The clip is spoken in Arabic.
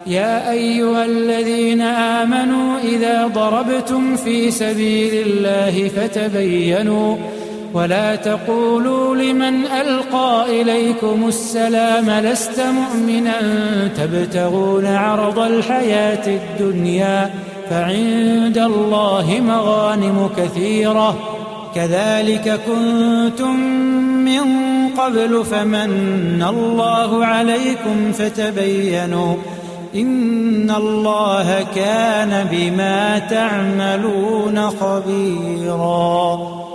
يا أيها الذين آمنوا إذا ضربتم في سبيل الله فتبينوا ولا تقولوا لمن ألقى إليكم السلام لست مؤمنا تبتغون عرض الحياة الدنيا فعند الله مغانم كثيرة كذلك كنتم من قبل فمن الله عليكم فتبينوا إن الله كان بما تعملون خبيرا.